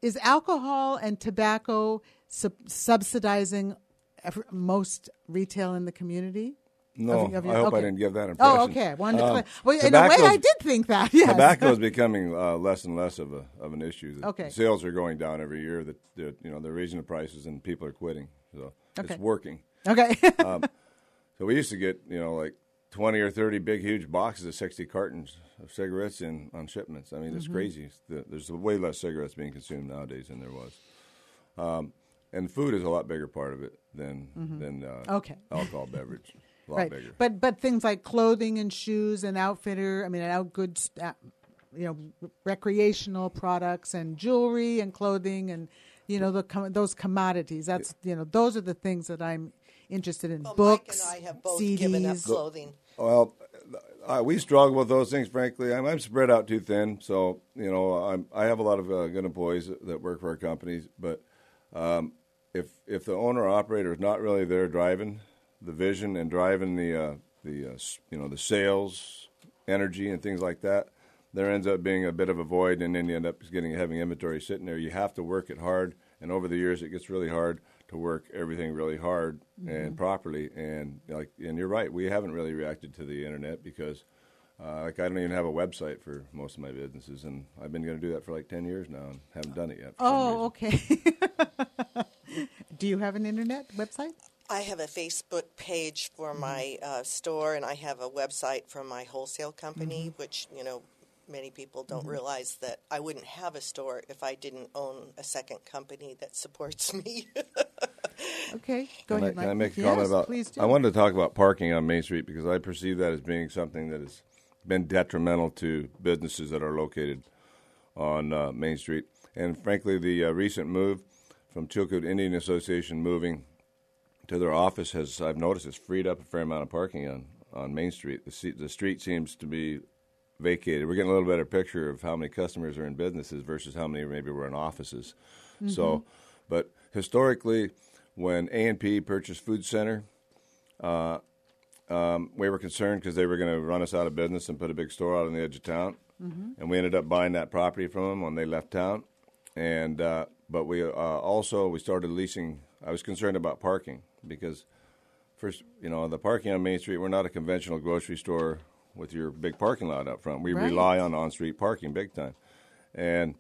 is alcohol and tobacco sub- subsidizing ev- most retail in the community?
No,
Of- of your-
I hope
okay.
I didn't give that impression.
Oh, okay. I wanted to
Um,
clear- well, in a way, I
tobacco's-
did think that. Yes.
Tobacco is becoming uh, less and less of a of an issue. The
Okay.
sales are going down every year. That that, you know they're raising the prices and people are quitting. So
Okay.
it's working.
Okay.
Um, so we used to get you know like twenty or thirty big huge boxes of sixty cartons of cigarettes in on shipments. I mean it's
Mm-hmm.
crazy. It's the, there's way less cigarettes being consumed nowadays than there was. Um, and food is a lot bigger part of it than than uh,
Mm-hmm. Okay.
alcohol beverage. A lot
Right,
bigger.
but but things like clothing and shoes and outfitter, I mean, and out goods, uh, you know, recreational products and jewelry and clothing and you know the com- those commodities. That's you know those are the things that I'm interested in.
Well,
Books,
Mike and I have both
C Ds.
given up clothing.
Well, uh, we struggle with those things. Frankly, I'm, I'm spread out too thin. So you know, I'm, I have a lot of uh, good employees that, that work for our companies. But um, if if the owner or operator is not really there driving the vision and driving the uh, the uh, s- you know the sales, energy, and things like that, there ends up being a bit of a void, and then you end up getting having inventory sitting there. You have to work it hard, and over the years, it gets really hard to work everything really hard and properly. And like, and you're right, we haven't really reacted to the internet because, uh, like, I don't even have a website for most of my businesses, and I've been going to do that for like ten years now, and haven't done it yet. For some
Oh,
reason.
okay. Do you have an internet website?
I have a Facebook page for my uh, store, and I have a website for my wholesale company, which, you know, many people don't realize that I wouldn't have a store if I didn't own a second company that supports me.
Okay, go
Can I,
ahead.
can I
Mike.
make a
Yes,
comment about?
Please do.
I wanted to talk about parking on Main Street because I perceive that as being something that has been detrimental to businesses that are located on uh, Main Street. And frankly, the uh, recent move from Chilkoot Indian Association moving to their office has, I've noticed, has freed up a fair amount of parking on, on Main Street. The, se- the street seems to be vacated. We're getting a little better picture of how many customers are in businesses versus how many maybe were in offices. So, but historically, when A and P purchased Food Center, uh, um, we were concerned because they were going to run us out of business and put a big store out on the edge of town. And we ended up buying that property from them when they left town. And uh, but we uh, also we started leasing. I was concerned about parking because first, you know, the parking on Main Street, we're not a conventional grocery store with your big parking lot up front. We
Right.
rely on on-street parking big time. And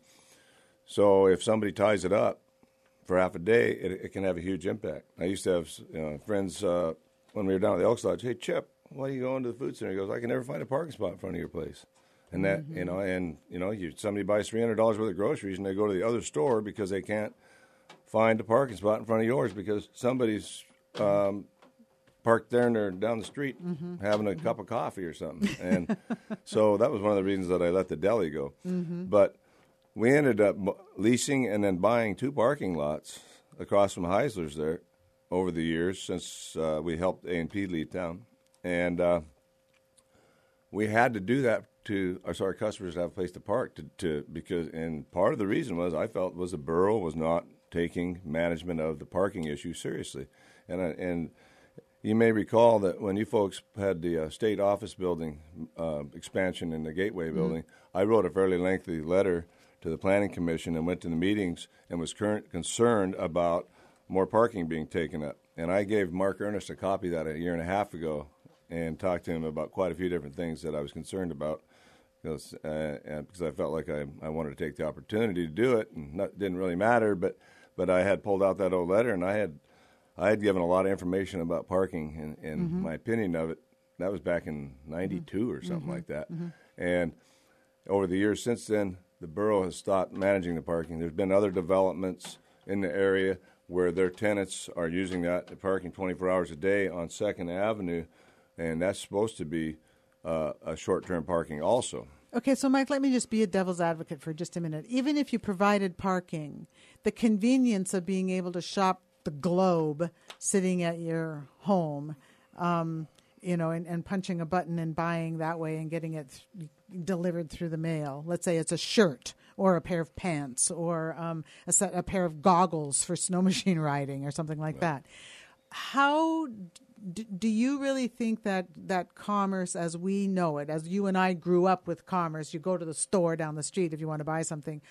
so if somebody ties it up for half a day, it, it can have a huge impact. I used to have you know, friends uh, when we were down at the Elks Lodge, hey, Chip, why are you going to the food center? He goes, I can never find a parking spot in front of your place. And that, you know, and, you know, you, somebody buys three hundred dollars worth of groceries and they go to the other store because they can't find a parking spot in front of yours because somebody's um, parked there and they're down the street having a cup of coffee or something. And so that was one of the reasons that I let the deli go. But we ended up b- leasing and then buying two parking lots across from Heisler's there over the years since uh, we helped A and P leave town. And uh, we had to do that to our, so our customers to have a place to park to, to because and part of the reason was I felt was the borough was not taking management of the parking issue seriously. And I, and you may recall that when you folks had the uh, state office building uh, expansion in the Gateway building, I wrote a fairly lengthy letter to the Planning Commission and went to the meetings and was current, concerned about more parking being taken up. And I gave Mark Ernest a copy of that a year and a half ago and talked to him about quite a few different things that I was concerned about because, uh, and because I felt like I, I wanted to take the opportunity to do it, and not, didn't really matter, but, but I had pulled out that old letter and I had I had given a lot of information about parking and, and
Mm-hmm.
my opinion of it. That was back in ninety-two or something
Mm-hmm.
like that. And over the years since then, the borough has stopped managing the parking. There's been other developments in the area where their tenants are using that parking twenty-four hours a day on Second Avenue, and that's supposed to be uh, a short-term parking also.
Okay, so Mike, let me just be a devil's advocate for just a minute. Even if you provided parking, the convenience of being able to shop the globe sitting at your home, um, you know, and, and punching a button and buying that way and getting it th- delivered through the mail. Let's say it's a shirt or a pair of pants or um, a, set, a pair of goggles for snow machine riding or something like that. How d- do you really think that, that commerce as we know it, as you and I grew up with commerce, you go to the store down the street if you want to buy something,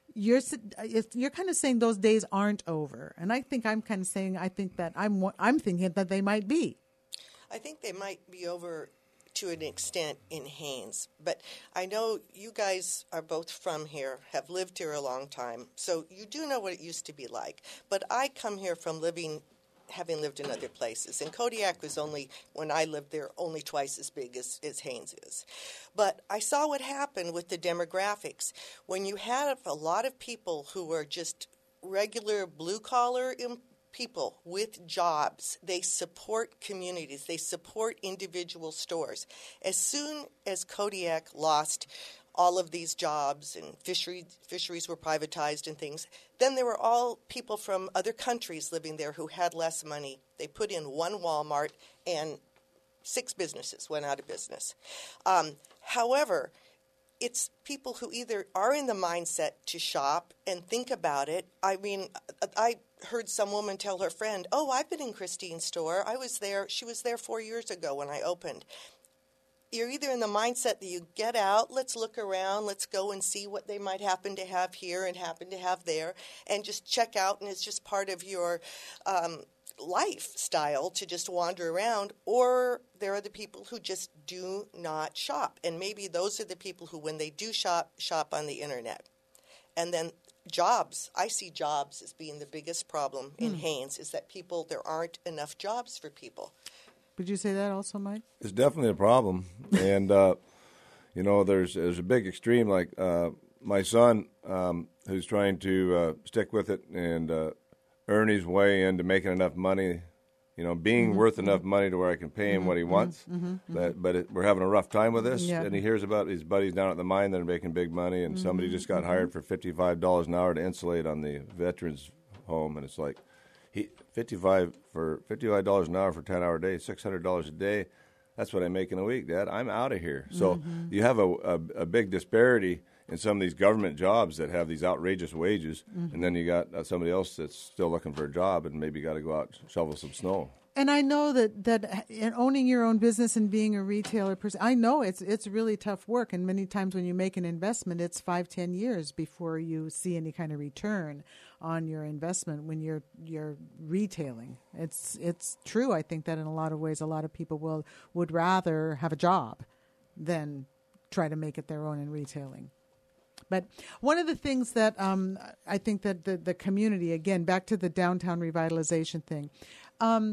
you're s- if you're kind of saying those days aren't over, and I think I'm kind of saying I think that I'm wa- I'm thinking that they might be.
I think they might be over to an extent in Haines, but I know you guys are both from here, have lived here a long time, so you do know what it used to be like. But I come here from living, having lived in other places, and Kodiak was only, when I lived there, only twice as big as, as Haines is. But I saw what happened with the demographics. When you had a lot of people who were just regular blue-collar employees, people with jobs, they support communities, they support individual stores. As soon as Kodiak lost all of these jobs and fishery, fisheries were privatized and things, then there were all people from other countries living there who had less money. They put in one Walmart and six businesses went out of business. Um, however, it's people who either are in the mindset to shop and think about it. I mean, I heard some woman tell her friend, oh, I've been in Christine's store. I was there. She was there four years ago when I opened. You're either in the mindset that you get out, let's look around, let's go and see what they might happen to have here and happen to have there, and just check out, and it's just part of your um, lifestyle to just wander around, or there are the people who just do not shop, and maybe those are the people who, when they do shop, shop on the internet. And then jobs, I see jobs as being the biggest problem in
Hmm.
Haines, is that people, there aren't enough jobs for people.
Would you say that also, Mike?
It's definitely a problem, and uh, you know, there's there's a big extreme. Like uh, my son, um, who's trying to uh, stick with it and uh, earn his way into making enough money, you know, being
Mhm,
worth
mhm.
enough money to where I can pay him
Mhm,
what he
mhm,
wants.
mhm,
But but it, we're having a rough time with this,
Yeah.
and he hears about his buddies down at the mine that are making big money, and somebody
Mhm,
just got
mhm.
hired for fifty-five dollars an hour to insulate on the veterans' home, and it's like. He fifty-five for fifty-five dollars an hour for ten hour day, six hundred dollars a day. That's what I make in a week, Dad. I'm out of here. So
Mhm.
you have a, a a big disparity in some of these government jobs that have these outrageous wages,
Mhm.
and then you got uh, somebody else that's still looking for a job and maybe got to go out and shovel some snow.
And I know that that in owning your own business and being a retailer person, I know it's it's really tough work. And many times when you make an investment, it's five, ten years before you see any kind of return on your investment when you're you're retailing. It's it's true. I think that in a lot of ways, a lot of people will would rather have a job than try to make it their own in retailing. But one of the things that um, I think that the, the community, again, back to the downtown revitalization thing, um,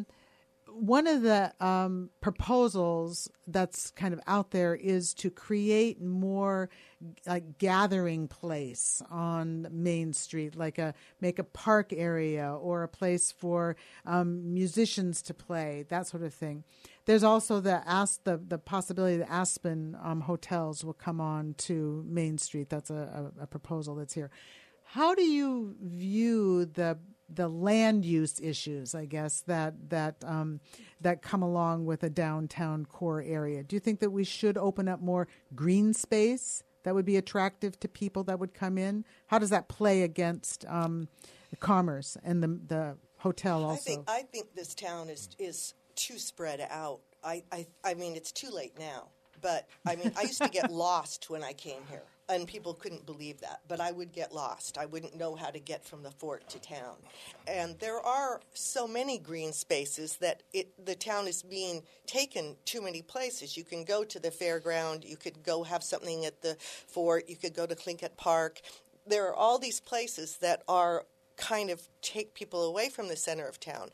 one of the um, proposals that's kind of out there is to create more like gathering place on Main Street, like a make a park area or a place for um, musicians to play, that sort of thing. There's also the as the, the possibility that Aspen um, hotels will come on to Main Street. That's a, a, a proposal that's here. How do you view the the land use issues, I guess, that that um, that come along with a downtown core area? Do you think that we should open up more green space that would be attractive to people that would come in? How does that play against um, commerce and the the hotel also?
I think I think this town is is too spread out. I, I I mean, it's too late now. But I mean, I used to get lost when I came here, and people couldn't believe that. But I would get lost. I wouldn't know how to get from the fort to town. And there are so many green spaces that it the town is being taken too many places. You can go to the fairground. You could go have something at the fort. You could go to Tlingit Park. There are all these places that are kind of take people away from the center of town.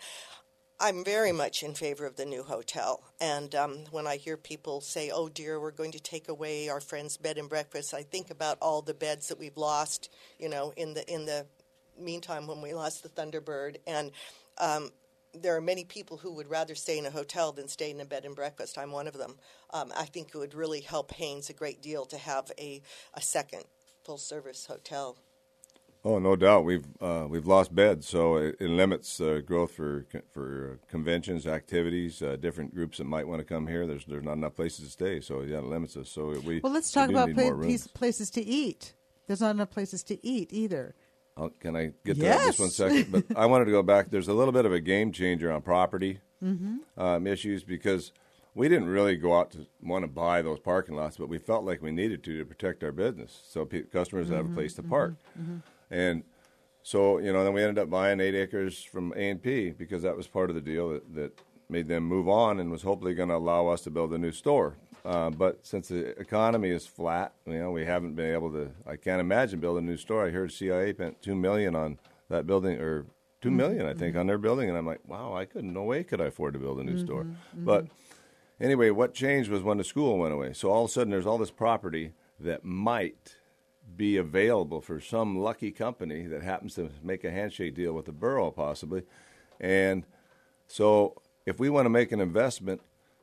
I'm very much in favor of the new hotel. And um, when I hear people say, oh, dear, we're going to take away our friend's bed and breakfast, I think about all the beds that we've lost, you know, in the in the meantime when we lost the Thunderbird. And um, there are many people who would rather stay in a hotel than stay in a bed and breakfast. I'm one of them. Um, I think it would really help Haines a great deal to have a, a second full-service hotel.
Oh, no doubt. We've uh, we've lost beds, so it, it limits uh, growth for for conventions, activities, uh, different groups that might want to come here. There's there's not enough places to stay, so yeah, it limits us. So we
well, let's
we
talk
do
about
need
pla-
more rooms.
piece, places to eat. There's not enough places to eat either.
I'll, can I get to
Yes.
that just one second? But I wanted to go back. There's a little bit of a game changer on property
Mhm.
um, issues because we didn't really go out to want to buy those parking lots, but we felt like we needed to to protect our business so pe- customers have a
Mhm,
place to
mhm,
park.
mhm.
And so, you know, then we ended up buying eight acres from A and P because that was part of the deal that, that made them move on and was hopefully going to allow us to build a new store. Uh, but since the economy is flat, you know, we haven't been able to. I can't imagine building a new store. I heard C I A spent two million on that building, or two million, I think, mm-hmm. on their building, and I'm like, wow, I couldn't. No way could I afford to build a new mm-hmm. store. Mm-hmm. But anyway, what changed was when the school went away. So all of a sudden, there's all this property that might be available for some lucky company that happens to make a handshake deal with the borough, possibly. And so if we want to make an investment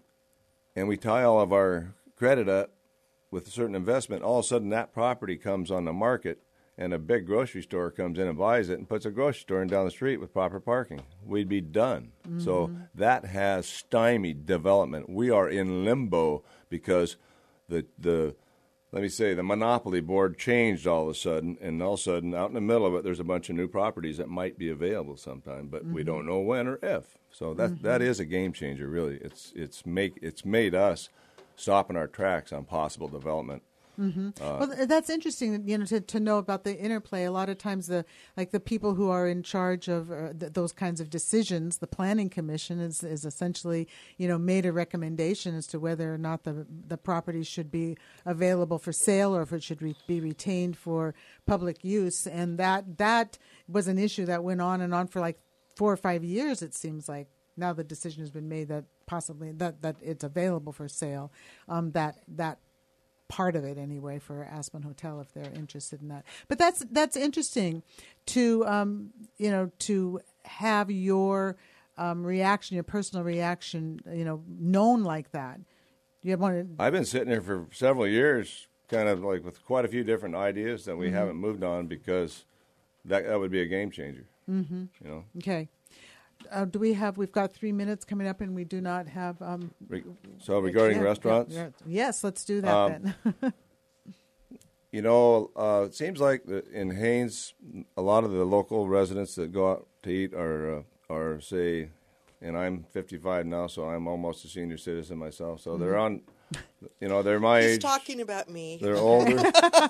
and we tie all of our credit up with a certain investment, all of a sudden that property comes on the market and a big grocery store comes in and buys it and puts a grocery store in down the street with proper parking. We'd be done. Mm-hmm. So that has stymied development. We are in limbo because the the let me say, the monopoly board changed all of a sudden, and all of a sudden, out in the middle of it, there's a bunch of new properties that might be available sometime, but mm-hmm. we don't know when or if. So that mm-hmm. that is a game changer, really. It's it's make it's made us stop in our tracks on possible development.
Mm-hmm. Uh, well, that's interesting, you know, to, to know about the interplay. A lot of times, the like the people who are in charge of uh, th- those kinds of decisions, the Planning Commission is is essentially, you know, made a recommendation as to whether or not the the property should be available for sale or if it should re- be retained for public use, and that that was an issue that went on and on for like four or five years. It seems like now the decision has been made that possibly that, that it's available for sale. Um, that that. part of it anyway for Aspen Hotel if they're interested in that. But that's that's interesting to um, you know to have your um, reaction, your personal reaction, you know, known like that. You have one.
I've been sitting here for several years, kind of like with quite a few different ideas that we mm-hmm. haven't moved on because that that would be a game changer. Mm-hmm. You know.
Okay. Uh, do we have? We've got three minutes coming up, and we do not have. Um,
Re- so regarding yeah, restaurants,
yeah, yeah. yes, let's do that um, then.
You know, uh, it seems like in Haines, a lot of the local residents that go out to eat are uh, are say, and I'm fifty-five now, so I'm almost a senior citizen myself. So mm-hmm. they're on, you know, they're my
He's
age.
He's talking about me.
They're older.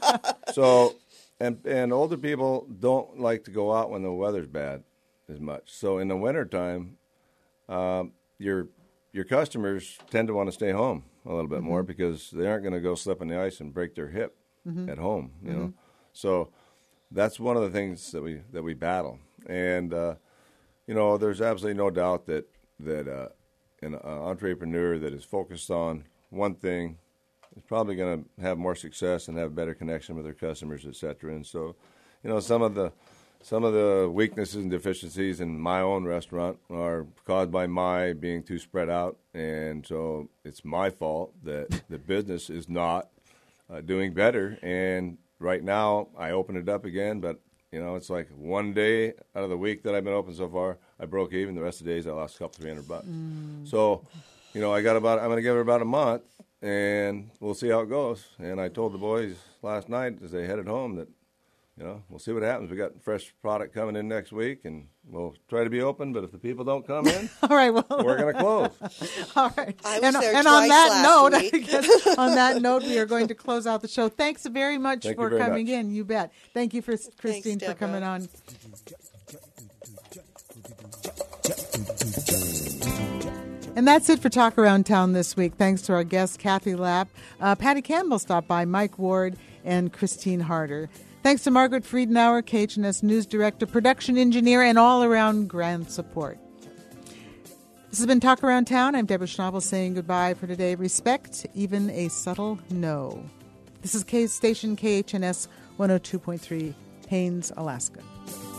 so, and and older people don't like to go out when the weather's bad as much. So in the wintertime, um, your your customers tend to want to stay home a little bit mm-hmm. more because they aren't going to go slip on the ice and break their hip mm-hmm. at home. You mm-hmm. know, so that's one of the things that we that we battle. And uh, you know, there's absolutely no doubt that that uh, an uh, entrepreneur that is focused on one thing is probably going to have more success and have a better connection with their customers, et cetera. And so, you know, some of the Some of the weaknesses and deficiencies in my own restaurant are caused by my being too spread out, and so it's my fault that the business is not uh, doing better. And right now, I opened it up again, but you know, it's like one day out of the week that I've been open so far, I broke even. The rest of the days, I lost a couple, three hundred bucks. Mm. So, you know, I got about. I'm going to give it about a month, and we'll see how it goes. And I told the boys last night as they headed home that, you know, we'll see what happens. We got fresh product coming in next week, and we'll try to be open. But if the people don't come in,
all right, well,
we're going to close.
All right.
I was
and
there
and
twice
on that
last
note,
week.
I guess on that note, we are going to close out the show. Thanks very much
Thank
for
very
coming
much.
in. You bet. Thank you for Christine
Thanks,
for coming on. And that's it for Talk Around Town this week. Thanks to our guests, Kathy Lapp, uh, Patty Campbell stopped by, Mike Ward, and Christine Harder. Thanks to Margaret Friedenauer, K H N S News Director, Production Engineer, and all-around grand support. This has been Talk Around Town. I'm Deborah Schnabel saying goodbye for today. Respect, even a subtle no. This is K Station K H N S one oh two point three, Haines, Alaska.